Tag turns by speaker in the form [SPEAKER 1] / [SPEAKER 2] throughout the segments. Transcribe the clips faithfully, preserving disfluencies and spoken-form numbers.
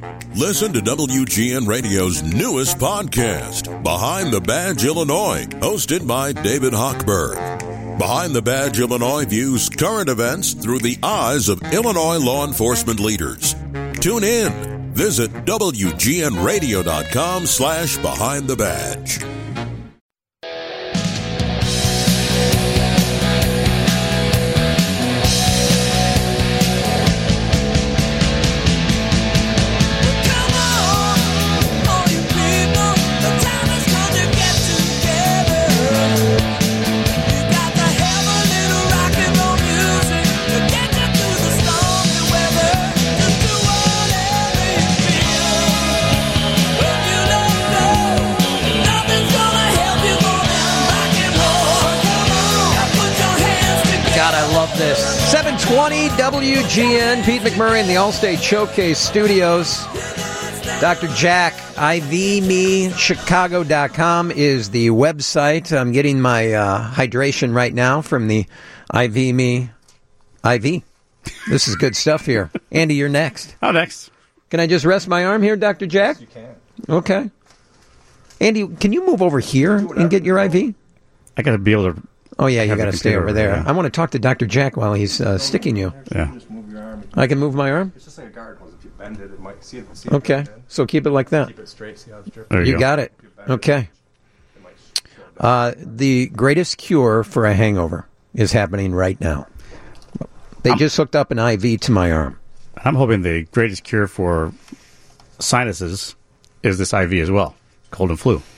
[SPEAKER 1] Listen to W G N Radio's newest podcast, Behind the Badge Illinois, hosted by David Hochberg. Behind the Badge Illinois views current events through the eyes of Illinois law enforcement leaders. Tune in. Visit W G N radio dot com slash Behind the Badge.
[SPEAKER 2] This seven twenty W G N, Pete McMurray in the Allstate Showcase Studios. Doctor Jack, I V me chicago dot com is the website. I'm getting my uh, hydration right now from the I V me I V. This is good stuff here. Andy, you're next.
[SPEAKER 3] Oh, next.
[SPEAKER 2] Can I just rest my arm here, Doctor Jack?
[SPEAKER 4] Yes, you can.
[SPEAKER 2] Okay. Andy, can you move over here and get your I V?
[SPEAKER 3] I got to be able to.
[SPEAKER 2] Oh, yeah, you got to stay over there.
[SPEAKER 3] Yeah.
[SPEAKER 2] I want to talk to Doctor Jack while he's uh, sticking you.
[SPEAKER 3] Yeah.
[SPEAKER 4] Just move your arm.
[SPEAKER 2] I can move my arm?
[SPEAKER 4] It's just like a guard hose. If you bend it, it might see it. See
[SPEAKER 2] Okay,
[SPEAKER 4] it
[SPEAKER 2] so keep it like that.
[SPEAKER 4] Keep it straight. See how it's dripping.
[SPEAKER 3] There you,
[SPEAKER 2] You
[SPEAKER 3] go.
[SPEAKER 2] got it. Okay. Uh, the greatest cure for a hangover is happening right now. They
[SPEAKER 3] I'm,
[SPEAKER 2] just hooked up an I V to my arm.
[SPEAKER 3] I'm hoping the greatest cure for sinuses is this I V as well. Cold and flu.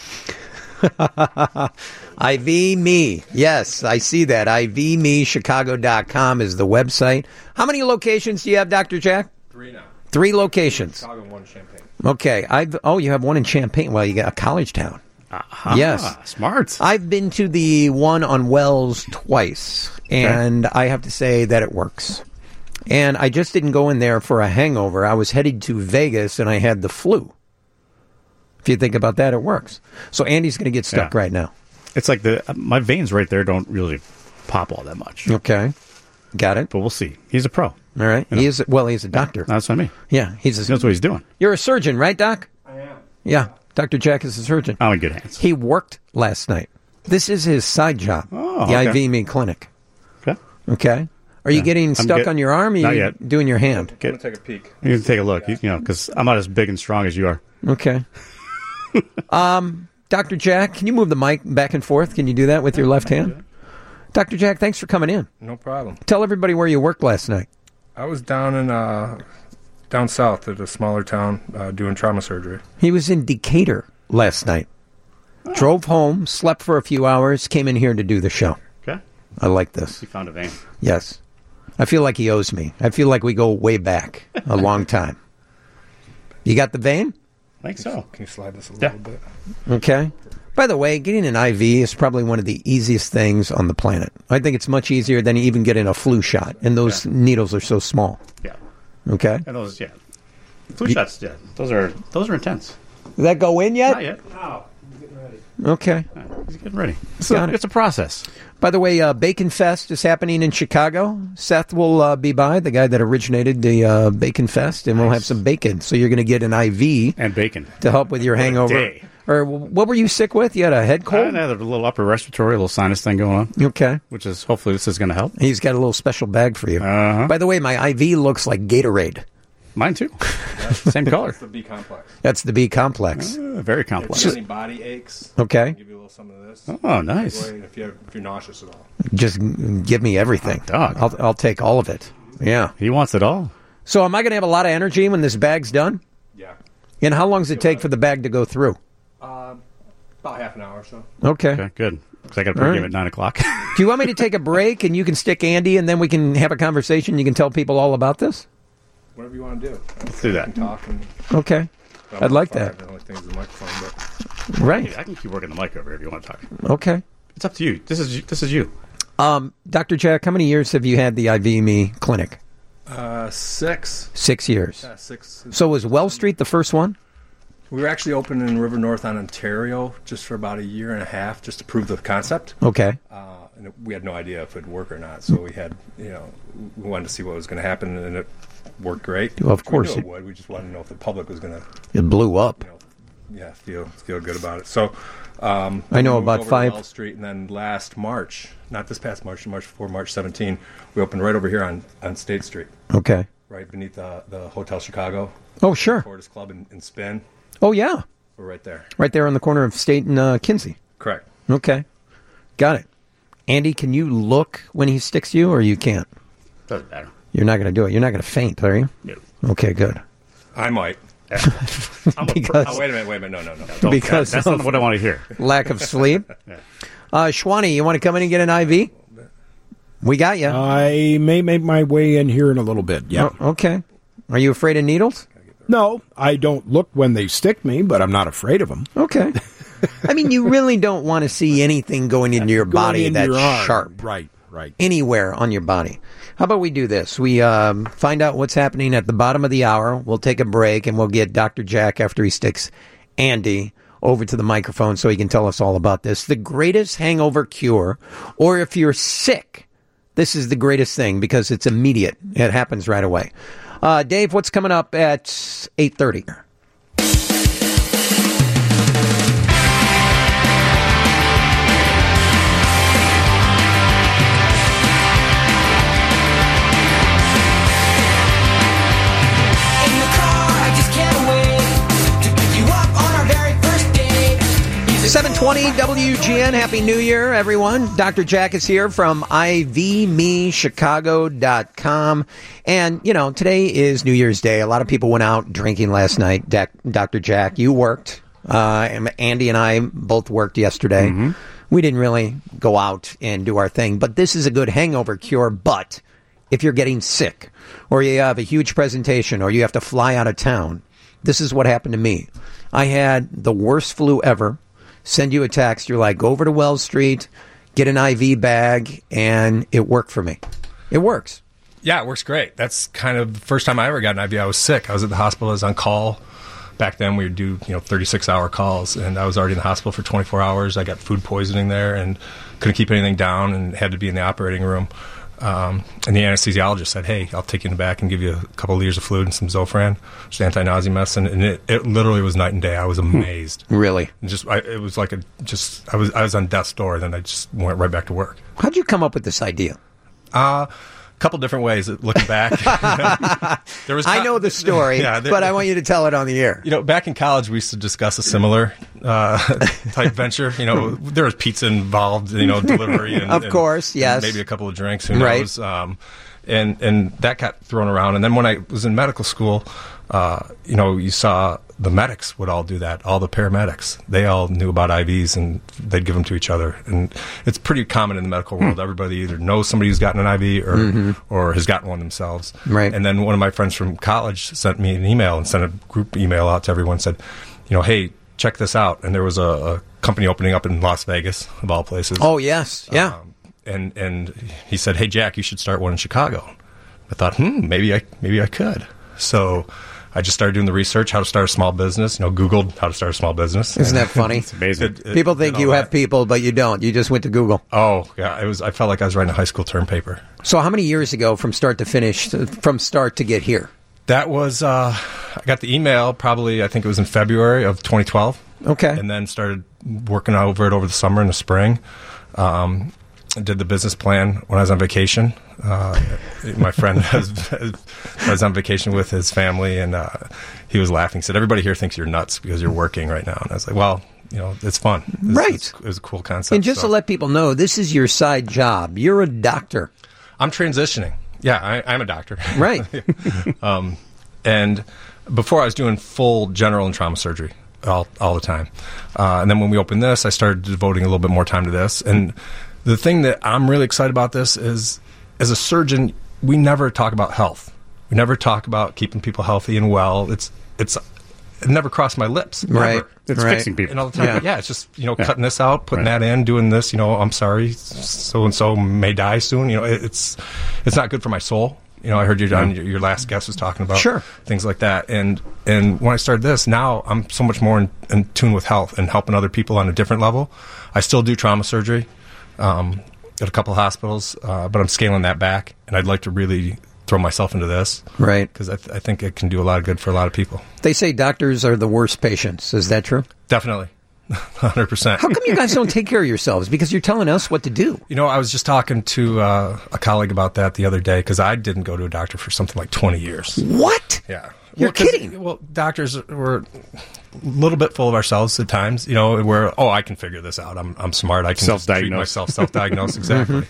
[SPEAKER 2] I V me. Yes, I see that. I V me chicago dot com is the website. How many locations do you have, Doctor Jack?
[SPEAKER 4] Three now.
[SPEAKER 2] Three locations.
[SPEAKER 4] Chicago and one Champaign.
[SPEAKER 2] Okay. I've oh, you have one in Champaign. Well, you got a college town.
[SPEAKER 3] Uh-huh.
[SPEAKER 2] Yes.
[SPEAKER 3] Smart.
[SPEAKER 2] I've been to the one on Wells twice, and okay. I have to say that it works. And I just didn't go in there for a hangover. I was headed to Vegas, and I had the flu. If you think about that, it works. So Andy's going to get stuck
[SPEAKER 3] yeah.
[SPEAKER 2] right now.
[SPEAKER 3] It's like the my veins right there don't really pop all that much.
[SPEAKER 2] Okay. Got it.
[SPEAKER 3] But we'll see. He's a pro.
[SPEAKER 2] All right.
[SPEAKER 3] You know?
[SPEAKER 2] He is, well, he's a doctor.
[SPEAKER 3] That's what I mean.
[SPEAKER 2] Yeah. He's a,
[SPEAKER 3] he knows what he's doing.
[SPEAKER 2] You're a surgeon, right, Doc?
[SPEAKER 4] I am.
[SPEAKER 2] Yeah. Doctor Jack is a surgeon.
[SPEAKER 3] I'm in good hands.
[SPEAKER 2] He worked last night. This is his side job.
[SPEAKER 3] Oh,
[SPEAKER 2] the
[SPEAKER 3] okay.
[SPEAKER 2] I V me clinic.
[SPEAKER 3] Okay.
[SPEAKER 2] Okay. Are you
[SPEAKER 3] yeah.
[SPEAKER 2] getting stuck
[SPEAKER 3] get,
[SPEAKER 2] on your arm or are you
[SPEAKER 3] not yet.
[SPEAKER 2] doing your hand?
[SPEAKER 4] Get, I'm going to take a peek.
[SPEAKER 3] You can take a look, you, you know, because I'm not as big and strong as you are.
[SPEAKER 2] Okay. um, Doctor Jack, can you move the mic back and forth? Can you do that with your left hand? Doctor Jack, thanks for coming in.
[SPEAKER 4] No problem.
[SPEAKER 2] Tell everybody where you worked last night.
[SPEAKER 4] I was down in uh, down south at a smaller town uh, doing trauma surgery.
[SPEAKER 2] He was in Decatur last night. Oh. Drove home, slept for a few hours, came in here to do the show.
[SPEAKER 3] Okay.
[SPEAKER 2] I like this.
[SPEAKER 3] He found a vein.
[SPEAKER 2] Yes. I feel like he owes me. I feel like we go way back a long time. You got the vein?
[SPEAKER 3] I think so.
[SPEAKER 4] Can you slide this a
[SPEAKER 3] yeah.
[SPEAKER 4] little bit?
[SPEAKER 2] Okay. By the way, getting an I V is probably one of the easiest things on the planet. I think it's much easier than even getting a flu shot, and those yeah. needles are so small.
[SPEAKER 3] Yeah.
[SPEAKER 2] Okay.
[SPEAKER 3] And those, yeah. Flu you, shots, yeah. Those are those are intense.
[SPEAKER 2] Did that go in yet?
[SPEAKER 3] Not yet.
[SPEAKER 4] No. He's getting ready.
[SPEAKER 2] Okay.
[SPEAKER 3] Yeah, he's getting ready. So it. It's a process.
[SPEAKER 2] By the way, uh, Bacon Fest is happening in Chicago. Seth will uh, be by, the guy that originated the uh, Bacon Fest, and nice. We'll have some bacon. So you're going to get an I V.
[SPEAKER 3] And bacon.
[SPEAKER 2] To help with your
[SPEAKER 3] what
[SPEAKER 2] hangover.
[SPEAKER 3] A day.
[SPEAKER 2] Or what were you sick with? You had a head cold?
[SPEAKER 3] I had a little upper respiratory, a little sinus thing going on.
[SPEAKER 2] Okay.
[SPEAKER 3] Which is, hopefully this is going to help.
[SPEAKER 2] He's got a little special bag for you.
[SPEAKER 3] Uh-huh.
[SPEAKER 2] By the way, my I V looks like Gatorade.
[SPEAKER 3] Mine too. Same color.
[SPEAKER 4] That's the B complex.
[SPEAKER 2] That's the B complex.
[SPEAKER 3] Uh, very complex.
[SPEAKER 4] If you have any body aches,
[SPEAKER 2] okay.
[SPEAKER 4] I'll give you a little some of this.
[SPEAKER 3] Oh, nice.
[SPEAKER 4] If, you have, if you're nauseous at all.
[SPEAKER 2] Just give me everything.
[SPEAKER 3] Oh, dog.
[SPEAKER 2] I'll, I'll take all of it. Yeah.
[SPEAKER 3] He wants it all.
[SPEAKER 2] So am I going to have a lot of energy when this bag's done?
[SPEAKER 4] Yeah.
[SPEAKER 2] And how long does it take for the bag to go through?
[SPEAKER 4] Uh, about half an hour or so.
[SPEAKER 2] Okay.
[SPEAKER 3] Okay, good. Because I got a pregame right. at nine o'clock.
[SPEAKER 2] Do you want me to take a break and you can stick Andy and then we can have a conversation? You can tell people all about this?
[SPEAKER 4] Whatever you want to do.
[SPEAKER 3] Let's do that.
[SPEAKER 4] Talk and,
[SPEAKER 2] okay. I'd like that.
[SPEAKER 4] The only thing is the microphone, but.
[SPEAKER 2] Right.
[SPEAKER 3] I can keep working the mic over here if you want to talk.
[SPEAKER 2] Okay.
[SPEAKER 3] It's up to you. This is this is you.
[SPEAKER 2] Um, Doctor Jack, how many years have you had the I V me clinic?
[SPEAKER 4] Uh, six.
[SPEAKER 2] Six years.
[SPEAKER 4] Yeah, six.
[SPEAKER 2] So was Wells Street the first one?
[SPEAKER 4] We were actually open in River North on Ontario just for about a year and a half, just to prove the concept.
[SPEAKER 2] Okay.
[SPEAKER 4] Uh, and we had no idea if it would work or not, so we had, you know, we wanted to see what was going to happen, and it worked great.
[SPEAKER 2] Well, of course
[SPEAKER 4] we knew
[SPEAKER 2] it-
[SPEAKER 4] it would. We just wanted to know if the public was going to,
[SPEAKER 2] It blew up.
[SPEAKER 4] you know, yeah, feel feel good about it. So um,
[SPEAKER 2] I know
[SPEAKER 4] we moved
[SPEAKER 2] about
[SPEAKER 4] over to
[SPEAKER 2] five-
[SPEAKER 4] Wells Street, and then last March, not this past March, the March before, March seventeenth, we opened right over here on, on State Street,
[SPEAKER 2] Okay.
[SPEAKER 4] right beneath the, the Hotel Chicago,
[SPEAKER 2] Oh, sure.
[SPEAKER 4] Fortis Club and, and Spin.
[SPEAKER 2] Oh, yeah.
[SPEAKER 4] We're right there.
[SPEAKER 2] Right there on the corner of State and uh, Kinsey.
[SPEAKER 4] Correct.
[SPEAKER 2] Okay. Got it. Andy, can you look when he sticks you, or you can't?
[SPEAKER 3] Doesn't matter.
[SPEAKER 2] You're not going to do it. You're not going to faint, are you?
[SPEAKER 3] No.
[SPEAKER 2] Okay, good.
[SPEAKER 4] I might.
[SPEAKER 3] I'm a
[SPEAKER 2] Because-
[SPEAKER 4] Oh, wait a minute, wait a minute. No, no, no.
[SPEAKER 3] Don't-
[SPEAKER 2] because
[SPEAKER 3] that's
[SPEAKER 2] of-
[SPEAKER 3] not what I want to hear.
[SPEAKER 2] Lack of sleep.
[SPEAKER 3] Yeah.
[SPEAKER 2] Uh, Schwani, you want to come in and get an I V? We got you.
[SPEAKER 5] I may make my way in here in a little bit. Yeah.
[SPEAKER 2] Oh, okay. Are you afraid of needles?
[SPEAKER 5] No, I don't look when they stick me, but I'm not afraid of them.
[SPEAKER 2] Okay. I mean, you really don't want to see anything going into your body
[SPEAKER 5] Going in
[SPEAKER 2] that's
[SPEAKER 5] your arm.
[SPEAKER 2] sharp.
[SPEAKER 5] Right, right.
[SPEAKER 2] Anywhere on your body. How about we do this? We um, find out what's happening at the bottom of the hour. We'll take a break, and we'll get Doctor Jack, after he sticks Andy, over to the microphone so he can tell us all about this. The greatest hangover cure, or if you're sick, this is the greatest thing because it's immediate. It happens right away. Uh, Dave, what's coming up at eight thirty? seven twenty W G N. Happy New Year, everyone. Doctor Jack is here from I V me chicago dot com. And, you know, today is New Year's Day. A lot of people went out drinking last night. Dak- Doctor Jack, you worked. Uh, and Andy and I both worked yesterday. Mm-hmm. We didn't really go out and do our thing. But this is a good hangover cure. But if you're getting sick, or you have a huge presentation, or you have to fly out of town, this is what happened to me. I had the worst flu ever. Send you a text. You're like, go over to Wells Street, get an I V bag, and it worked for me. It works.
[SPEAKER 4] Yeah, it works great. That's kind of the first time I ever got an I V. I was sick. I was at the hospital. I was on call. Back then, we would do you know thirty-six hour calls, and I was already in the hospital for twenty-four hours. I got food poisoning there and couldn't keep anything down and had to be in the operating room. Um, and the anesthesiologist said, hey, I'll take you in the back and give you a couple of liters of fluid and some Zofran, just anti-nausea medicine. And it, it literally was night and day. I was amazed.
[SPEAKER 2] Really?
[SPEAKER 4] And just I, it was like a just I was I was on death's door. Then I just went right back to work.
[SPEAKER 2] How'd you come up with this idea?
[SPEAKER 4] Uh, a couple different ways. Looking back, there was.
[SPEAKER 2] I know the story,
[SPEAKER 4] yeah, there,
[SPEAKER 2] but I want you to tell it on the air.
[SPEAKER 4] You know, back in college, we used to discuss a similar uh, type venture. You know, there was pizza involved. You know, delivery, and,
[SPEAKER 2] of course,
[SPEAKER 4] and,
[SPEAKER 2] yes,
[SPEAKER 4] and maybe a couple of drinks. Who
[SPEAKER 2] right.
[SPEAKER 4] knows? Um, and and that got thrown around. And then when I was in medical school, uh, you know, you saw the medics would all do that. All the paramedics, they all knew about I Vs and they'd give them to each other. And it's pretty common in the medical world. Everybody either knows somebody who's gotten an I V or mm-hmm. or has gotten one themselves.
[SPEAKER 2] Right.
[SPEAKER 4] And then one of my friends from college sent me an email and sent a group email out to everyone. Said, you know, hey, check this out. And there was a, a company opening up in Las Vegas, of all places.
[SPEAKER 2] Oh yes, yeah.
[SPEAKER 4] Um, and and he said, hey Jack, you should start one in Chicago. I thought, hmm, maybe I maybe I could. So I just started doing the research, how to start a small business. You know, Googled how to start a small business.
[SPEAKER 2] Isn't that funny?
[SPEAKER 3] It's amazing.
[SPEAKER 4] It- it-
[SPEAKER 2] People think
[SPEAKER 4] and
[SPEAKER 2] you
[SPEAKER 4] all
[SPEAKER 2] have
[SPEAKER 4] that.
[SPEAKER 2] people, but you don't. You just went to Google.
[SPEAKER 4] Oh, yeah. It was. I felt like I was writing a high school term paper.
[SPEAKER 2] So how many years ago, from start to finish, to, from start to get here?
[SPEAKER 4] That was. Uh, I got the email probably. I think it was in February of twenty twelve.
[SPEAKER 2] Okay.
[SPEAKER 4] And then started working over it over the summer and the spring. Um, I did the business plan when I was on vacation. Uh, my friend was, I was on vacation with his family, and uh, he was laughing. He said, everybody here thinks you're nuts because you're working right now. And I was like, well, you know, it's fun. It's,
[SPEAKER 2] Right.
[SPEAKER 4] It's, it was a cool concept.
[SPEAKER 2] And just
[SPEAKER 4] so.
[SPEAKER 2] to let people know, this is your side job. You're a doctor.
[SPEAKER 4] I'm transitioning. Yeah, I, I'm a doctor.
[SPEAKER 2] Right.
[SPEAKER 4] um, and before I was doing full general and trauma surgery all, all the time. Uh, and then when we opened this, I started devoting a little bit more time to this. And the thing that I'm really excited about this is, as a surgeon, we never talk about health. We never talk about keeping people healthy and well. It's it's it never crossed my lips.
[SPEAKER 2] Right.
[SPEAKER 4] Never.
[SPEAKER 3] It's
[SPEAKER 2] Right.
[SPEAKER 3] fixing people.
[SPEAKER 4] And all the time,
[SPEAKER 2] Yeah.
[SPEAKER 4] yeah. it's just you know
[SPEAKER 3] Yeah.
[SPEAKER 4] cutting this out, putting
[SPEAKER 3] Right.
[SPEAKER 4] that in, doing this. You know, I'm sorry, so and so may die soon. You know, it, it's it's not good for my soul. You know, I heard you on your, your last guest was talking about
[SPEAKER 2] Sure.
[SPEAKER 4] things like that. And and when I started this, now I'm so much more in, in tune with health and helping other people on a different level. I still do trauma surgery um, at a couple hospitals, uh, but I'm scaling that back, and I'd like to really throw myself into this.
[SPEAKER 2] Right.
[SPEAKER 4] Because I, th- I think it can do a lot of good for a lot of people.
[SPEAKER 2] They say doctors are the worst patients. Is that true?
[SPEAKER 4] Definitely. one hundred percent.
[SPEAKER 2] How come you guys don't take care of yourselves? Because you're telling us what to do.
[SPEAKER 4] You know, I was just talking to uh, a colleague about that the other day because I didn't go to a doctor for something like twenty years.
[SPEAKER 2] What?
[SPEAKER 4] Yeah.
[SPEAKER 2] You're
[SPEAKER 4] well, 'cause,
[SPEAKER 2] kidding.
[SPEAKER 4] Well, doctors were a little bit full of ourselves at times, you know, where, oh, I can figure this out. I'm I'm smart. I can just treat
[SPEAKER 3] Self-diagnose.
[SPEAKER 4] myself, self-diagnose, exactly.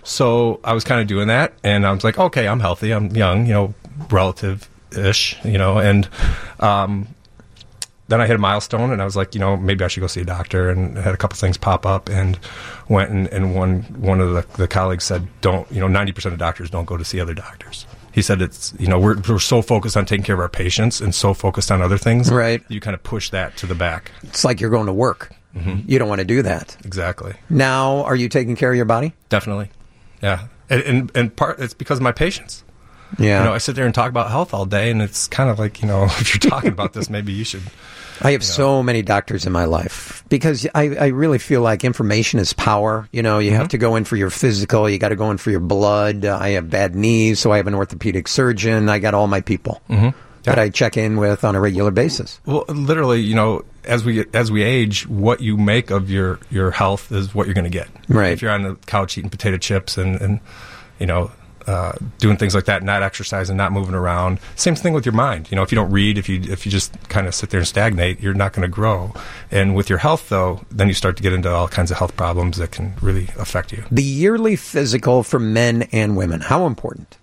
[SPEAKER 4] So I was kind of doing that, and I was like, okay, I'm healthy. I'm young, you know, relative-ish, you know, and um, then I hit a milestone, and I was like, you know, maybe I should go see a doctor, and I had a couple things pop up, and went, and, and one one of the, the colleagues said, don't, you know, ninety percent of doctors don't go to see other doctors. He said it's, you know, we're, we're so focused on taking care of our patients and so focused on other things.
[SPEAKER 2] Right.
[SPEAKER 4] You kind of push that to the back.
[SPEAKER 2] It's like you're going to work. Mm-hmm. You don't want to do that.
[SPEAKER 4] Exactly.
[SPEAKER 2] Now, are you taking care of your body?
[SPEAKER 4] Definitely. Yeah. And, and, and part, it's because of my patients.
[SPEAKER 2] Yeah.
[SPEAKER 4] You know, I sit there and talk about health all day, and it's kind of like, you know, if you're talking about this, maybe you should.
[SPEAKER 2] I have so many doctors in my life because I, I really feel like information is power. You know, you mm-hmm. have to go in for your physical. You got to go in for your blood. Uh, I have bad knees, so I have an orthopedic surgeon. I got all my people
[SPEAKER 4] mm-hmm. yeah.
[SPEAKER 2] that I check in with on a regular basis.
[SPEAKER 4] Well, literally, you know, as we as we age, what you make of your, your health is what you're going to get.
[SPEAKER 2] Right.
[SPEAKER 4] If you're on the couch eating potato chips and, and you know, Uh, doing things like that, not exercising, not moving around. Same thing with your mind. You know, if you don't read, if you if you just kind of sit there and stagnate, you're not going to grow. And with your health, though, then you start to get into all kinds of health problems that can really affect you.
[SPEAKER 2] The yearly physical for men and women, how important?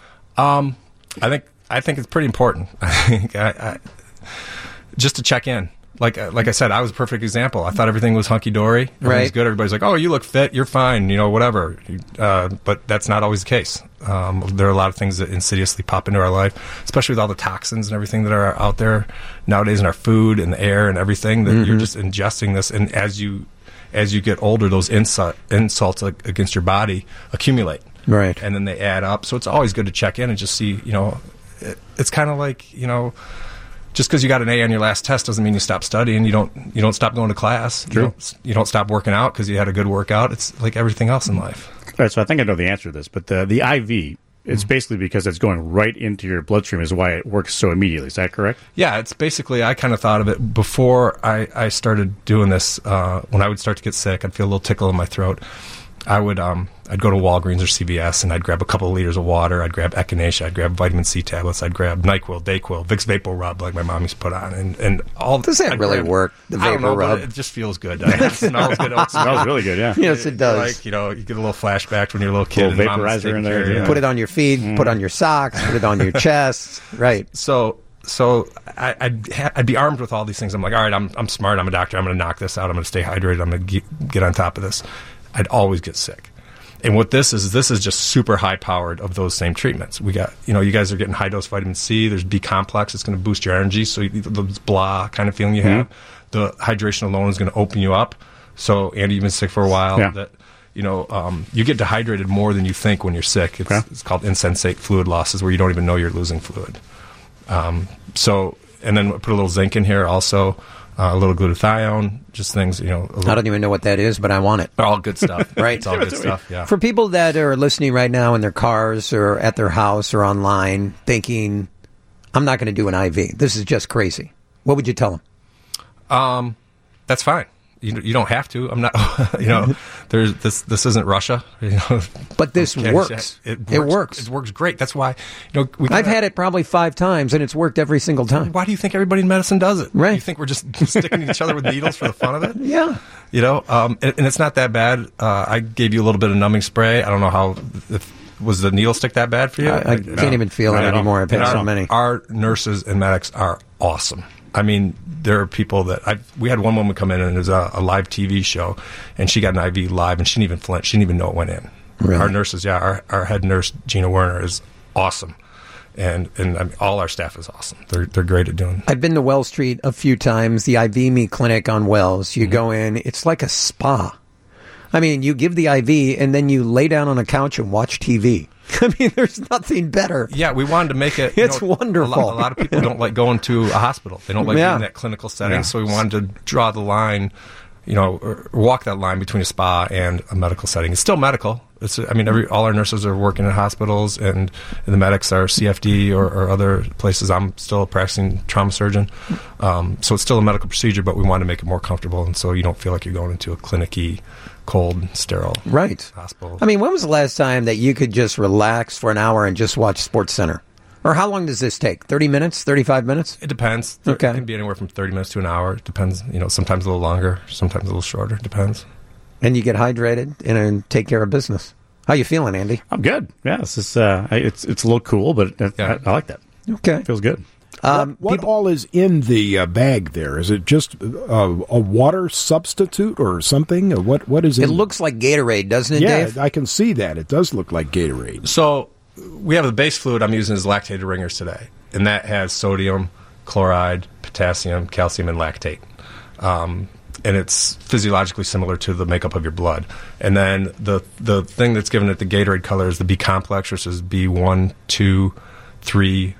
[SPEAKER 4] Um, I think I think it's pretty important. I think I, I, just to check in. Like like I said, I was a perfect example. I thought everything was hunky-dory. Everything
[SPEAKER 2] right.
[SPEAKER 4] was good. Everybody's like, oh, you look fit. You're fine. You know, whatever. Uh, but that's not always the case. Um, there are a lot of things that insidiously pop into our life, especially with all the toxins and everything that are out there nowadays in our food and the air and everything, that mm-hmm. you're just ingesting this. And as you as you get older, those insult, insults against your body accumulate.
[SPEAKER 2] Right.
[SPEAKER 4] And then they add up. So it's always good to check in and just see, you know, it, it's kind of like, you know, just because you got an A on your last test doesn't mean you stop studying. You don't you don't stop going to class.
[SPEAKER 3] True.
[SPEAKER 4] You don't, you don't stop working out because you had a good workout. It's like everything else in life.
[SPEAKER 3] All right, so I think I know the answer to this, but the the I V, it's mm-hmm. basically because it's going right into your bloodstream is why it works so immediately. Is that correct?
[SPEAKER 4] Yeah, it's basically, I kind of thought of it before I, I started doing this. Uh, when I would start to get sick, I'd feel a little tickle in my throat. I would um I'd go to Walgreens or C V S and I'd grab a couple of liters of water. I'd grab Echinacea. I'd grab vitamin C tablets. I'd grab NyQuil, Dayquil, Vicks Vapor Rub, like my mom used to put on, and and all.
[SPEAKER 2] Does that
[SPEAKER 4] I'd
[SPEAKER 2] really
[SPEAKER 4] grab,
[SPEAKER 2] work? The
[SPEAKER 4] I don't
[SPEAKER 2] Vapor
[SPEAKER 4] know,
[SPEAKER 2] Rub.
[SPEAKER 4] but it just feels good. It smells good. It
[SPEAKER 3] smells really good. Yeah.
[SPEAKER 2] Yes, it does.
[SPEAKER 4] Like, you know, you get a little flashback when you're a little kid.
[SPEAKER 3] Little
[SPEAKER 4] and Mama's
[SPEAKER 3] vaporizer in there,
[SPEAKER 4] care of you.
[SPEAKER 3] yeah.
[SPEAKER 2] Put it on your feet. Mm. Put it on your socks. Put it on your chest. Right.
[SPEAKER 4] So. So I, I'd, ha- I'd be armed with all these things. I'm like, all right, I'm I'm smart. I'm a doctor. I'm going to knock this out. I'm going to stay hydrated. I'm going to get, get on top of this. I'd always get sick. And what this is, this is just super high powered of those same treatments. We got, you know, you guys are getting high dose vitamin C. There's B complex. It's going to boost your energy. So you, the blah kind of feeling you
[SPEAKER 3] mm-hmm.
[SPEAKER 4] have. The hydration alone is going to open you up. So Andy, you've been sick for a while.
[SPEAKER 3] Yeah.
[SPEAKER 4] That, you know, um, you get dehydrated more than you think when you're sick. It's,
[SPEAKER 3] okay.
[SPEAKER 4] it's called insensate fluid losses, where you don't even know you're losing fluid. Um, so, and then put a little zinc in here also, uh, a little glutathione, just things, you know. A little,
[SPEAKER 2] I don't even know what that is, but I want it.
[SPEAKER 4] all good stuff.
[SPEAKER 2] Right.
[SPEAKER 4] It's all good stuff, yeah.
[SPEAKER 2] For people that are listening right now in their cars or at their house or online thinking, I'm not going to do an I V. This is just crazy. What would you tell them?
[SPEAKER 4] Um, that's fine. You you don't have to. I'm not. You know, there's this. This isn't Russia. You know,
[SPEAKER 2] but this works.
[SPEAKER 4] It works.
[SPEAKER 2] It works.
[SPEAKER 4] It works great. That's why. You know, we
[SPEAKER 2] I've had it probably five times, and it's worked every single time.
[SPEAKER 4] Why do you think everybody in medicine does it?
[SPEAKER 2] Right.
[SPEAKER 4] You think we're just sticking each other with needles for the fun of it?
[SPEAKER 2] Yeah.
[SPEAKER 4] You know, um, and, and it's not that bad. Uh, I gave you a little bit of numbing spray. I don't know how. If, was the needle stick that bad for you?
[SPEAKER 2] I, I
[SPEAKER 4] no.
[SPEAKER 2] can't even feel
[SPEAKER 3] Not
[SPEAKER 2] it
[SPEAKER 3] at all.
[SPEAKER 2] anymore. I've had
[SPEAKER 4] our,
[SPEAKER 2] so many.
[SPEAKER 4] Our nurses and medics are awesome. I mean, there are people that I've, we had one woman come in and it was a, a live T V show, and she got an I V live, and she didn't even flinch. She didn't even know it went in.
[SPEAKER 2] Really?
[SPEAKER 4] Our nurses, yeah, our, our head nurse Gina Werner is awesome, and and I mean, all our staff is awesome. They're they're great at doing.
[SPEAKER 2] I've been to Wells Street a few times. The I V Me clinic on Wells. You mm-hmm. go in, it's like a spa. I mean, you give the I V, and then you lay down on a couch and watch T V. I mean, there's nothing better.
[SPEAKER 4] Yeah, we wanted to make it. You
[SPEAKER 2] it's
[SPEAKER 4] know,
[SPEAKER 2] wonderful.
[SPEAKER 4] A lot, a lot of people don't like going to a hospital. They don't like
[SPEAKER 2] Yeah.
[SPEAKER 4] being in that clinical setting.
[SPEAKER 3] Yeah.
[SPEAKER 4] So we wanted to draw the line. you know, or walk that line between a spa and a medical setting. It's still medical. It's, I mean, every all our nurses are working in hospitals, and, and the medics are C F D or, or other places. I'm still a practicing trauma surgeon, um, so it's still a medical procedure, but we want to make it more comfortable, and so you don't feel like you're going into a clinic-y, cold, sterile
[SPEAKER 2] right.
[SPEAKER 4] hospital.
[SPEAKER 2] I mean, when was the last time that you could just relax for an hour and just watch SportsCenter? Or how long does this take? thirty minutes? thirty-five minutes?
[SPEAKER 4] It depends.
[SPEAKER 2] Okay.
[SPEAKER 4] It can be anywhere from thirty minutes to an hour. It depends. You know, sometimes a little longer, sometimes a little shorter. It depends.
[SPEAKER 2] And you get hydrated and, and take care of business. How you feeling, Andy?
[SPEAKER 3] I'm good. Yeah, it's just, uh, I- it's it's a little cool, but it,
[SPEAKER 4] Yeah.
[SPEAKER 3] I, I like that.
[SPEAKER 2] Okay.
[SPEAKER 3] It feels good.
[SPEAKER 2] Um,
[SPEAKER 5] What
[SPEAKER 2] people-
[SPEAKER 5] all is in the uh, bag there? Is it just uh, a water substitute or something? Or what? What is it?
[SPEAKER 2] it looks like Gatorade, doesn't it,
[SPEAKER 5] Yeah,
[SPEAKER 2] Dave?
[SPEAKER 5] I can see that. It does look like Gatorade.
[SPEAKER 4] So we have the base fluid I'm using is lactated ringers today, and that has sodium, chloride, potassium, calcium, and lactate. Um, and it's physiologically similar to the makeup of your blood. And then the the thing that's given it the Gatorade color is the B complex, which is B one, two, three,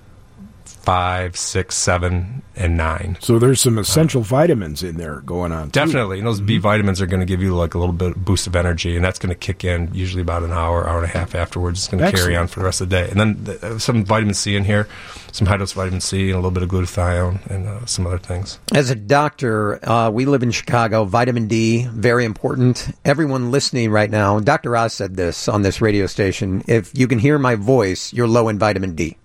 [SPEAKER 4] five, six, seven, and nine.
[SPEAKER 5] So there's some essential vitamins in there going on. too.
[SPEAKER 4] Definitely. And those B vitamins are going to give you like a little bit of boost of energy, and that's going to kick in usually about an hour, hour and a half afterwards. It's going to carry
[SPEAKER 5] Excellent.
[SPEAKER 4] on for the rest of the day. And then th- some vitamin C in here, some high dose vitamin C, and a little bit of glutathione and uh, some other things.
[SPEAKER 2] As a doctor, uh, we live in Chicago. Vitamin D, very important. Everyone listening right now, Doctor Oz said this on this radio station. If you can hear my voice, you're low in vitamin D.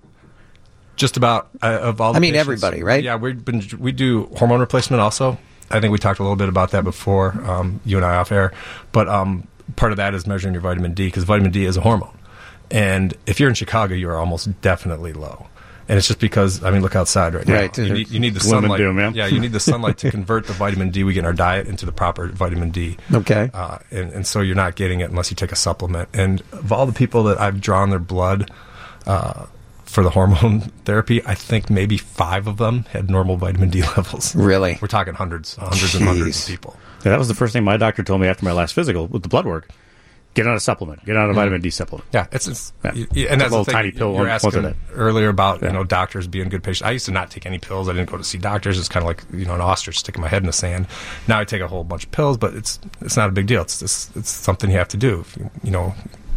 [SPEAKER 4] Just about uh, of all the
[SPEAKER 2] I mean,
[SPEAKER 4] patients-
[SPEAKER 2] everybody, right?
[SPEAKER 4] Yeah, we've been, we do hormone replacement also. I think we talked a little bit about that before, um, you and I off air. But um, part of that is measuring your vitamin D, because vitamin D is a hormone. And if you're in Chicago, you are almost definitely low. And it's just because, I mean, look outside right now.
[SPEAKER 2] Right.
[SPEAKER 4] You need, you need the
[SPEAKER 3] Gloom and
[SPEAKER 4] sunlight.
[SPEAKER 3] doom, man.
[SPEAKER 4] Yeah, you need the sunlight to convert the vitamin D we get in our diet into the proper vitamin D.
[SPEAKER 2] Okay.
[SPEAKER 4] Uh, and, and so you're not getting it unless you take a supplement. And of all the people that I've drawn their blood uh, for the hormone therapy, I think maybe five of them had normal vitamin D levels.
[SPEAKER 2] Really?
[SPEAKER 4] We're talking hundreds, hundreds and hundreds
[SPEAKER 2] Jeez.
[SPEAKER 4] of people.
[SPEAKER 3] Yeah, that was the first thing my doctor told me after my last physical with the blood work. Get on a supplement. Get on a vitamin D supplement.
[SPEAKER 4] Yeah, it's, it's
[SPEAKER 3] Yeah.
[SPEAKER 4] y- y- and that's
[SPEAKER 3] A little
[SPEAKER 4] the thing.
[SPEAKER 3] tiny pill
[SPEAKER 4] You're
[SPEAKER 3] once- once a
[SPEAKER 4] asking
[SPEAKER 3] day.
[SPEAKER 4] earlier about
[SPEAKER 3] Yeah.
[SPEAKER 4] you know doctors being good patients. I used to not take any pills. I didn't go to see doctors. It's kind of like you know an ostrich sticking my head in the sand. Now I take a whole bunch of pills, but it's it's not a big deal. It's it's, it's something you have to do. If you, you know.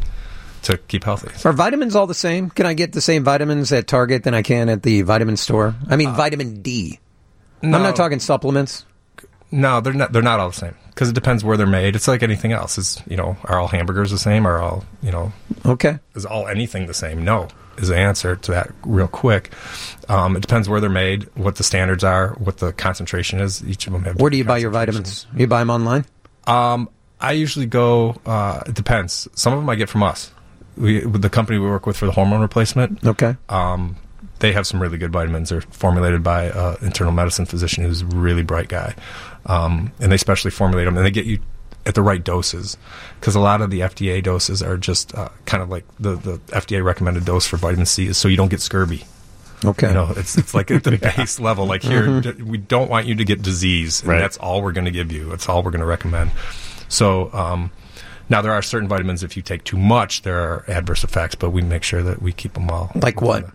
[SPEAKER 4] To keep healthy.
[SPEAKER 2] Are vitamins all the same? Can I get the same vitamins at Target than I can at the vitamin store? I mean, vitamin D.
[SPEAKER 4] No,
[SPEAKER 2] I'm not talking supplements.
[SPEAKER 4] No, they're not. They're not all the same because it depends where they're made. It's like anything else. Is you know, are all hamburgers the same? Are all you know?
[SPEAKER 2] Okay.
[SPEAKER 4] Is all anything the same? No, is the answer to that real quick. Um, it depends where they're made, what the standards are, what the concentration is. Each of them have.
[SPEAKER 2] Where do you
[SPEAKER 4] different
[SPEAKER 2] buy your
[SPEAKER 4] concentrations.
[SPEAKER 2] vitamins? You buy them online?
[SPEAKER 4] Um, I usually go. Uh, it depends. Some of them I get from us. We with the company we work with for the hormone replacement.
[SPEAKER 2] Okay.
[SPEAKER 4] Um, they have some really good vitamins. They're formulated by an internal medicine physician who's a really bright guy. Um, and they specially formulate them, and they get you at the right doses. Because a lot of the F D A doses are just uh, kind of like the, the F D A recommended dose for vitamin C is so you don't get scurvy.
[SPEAKER 2] Okay.
[SPEAKER 4] You know, it's it's like at the base level. Like here,
[SPEAKER 2] Mm-hmm.
[SPEAKER 4] we don't want you to get disease, and
[SPEAKER 3] Right.
[SPEAKER 4] that's all we're going to give you. That's all we're going to recommend. So um, now there are certain vitamins, if you take too much, there are adverse effects, but we make sure that we keep them all.
[SPEAKER 2] Like what?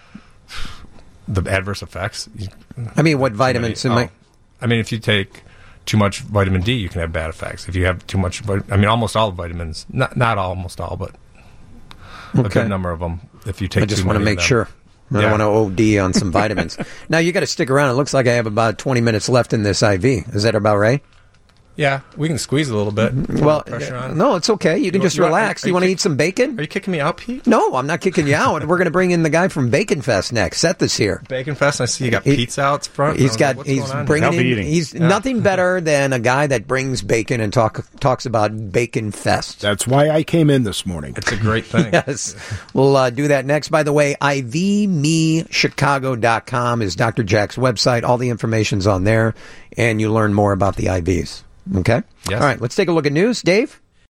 [SPEAKER 4] The adverse effects. you-
[SPEAKER 2] I mean, what vitamins?
[SPEAKER 4] Oh.
[SPEAKER 2] Am I-
[SPEAKER 4] I mean, if you take too much vitamin D, you can have bad effects. If you have too much, vit- I mean, almost all vitamins, not not almost all, but a
[SPEAKER 2] Okay.
[SPEAKER 4] good number of them. If you take,
[SPEAKER 2] I just
[SPEAKER 4] too
[SPEAKER 2] want to
[SPEAKER 4] many of
[SPEAKER 2] make
[SPEAKER 4] them.
[SPEAKER 2] sure. I
[SPEAKER 4] Yeah.
[SPEAKER 2] don't want to O D on some vitamins. Now, you got to stick around. It looks like I have about twenty minutes left in this I V. Is that about right?
[SPEAKER 4] Yeah, we can squeeze a little bit.
[SPEAKER 2] Well,
[SPEAKER 4] pressure on.
[SPEAKER 2] no, it's okay. You can
[SPEAKER 4] You-
[SPEAKER 2] just
[SPEAKER 4] you want-
[SPEAKER 2] relax.
[SPEAKER 4] are
[SPEAKER 2] You
[SPEAKER 4] you
[SPEAKER 2] want to
[SPEAKER 4] kick-
[SPEAKER 2] eat some bacon?
[SPEAKER 4] Are you kicking me out, Pete?
[SPEAKER 2] No, I'm not kicking you out. We're going to bring in the guy from Bacon Fest next. Seth is here.
[SPEAKER 4] Bacon Fest. I see you got
[SPEAKER 2] He-
[SPEAKER 4] pizza out front.
[SPEAKER 2] He's
[SPEAKER 4] I was
[SPEAKER 2] got.
[SPEAKER 4] like, what's
[SPEAKER 2] He's
[SPEAKER 4] going on
[SPEAKER 2] bringing
[SPEAKER 3] I'll be
[SPEAKER 2] in.
[SPEAKER 3] eating.
[SPEAKER 2] He's
[SPEAKER 4] Yeah.
[SPEAKER 2] nothing better than a guy that brings bacon and talk talks about Bacon Fest.
[SPEAKER 5] That's why I came in this morning.
[SPEAKER 4] It's a great thing.
[SPEAKER 2] Yes, we'll uh, do that next. By the way, I V me chicago dot com is Doctor Jack's website. All the information's on there, and you learn more about the I Vs. Okay?
[SPEAKER 4] Yes.
[SPEAKER 2] All right, let's take a look at news. Dave?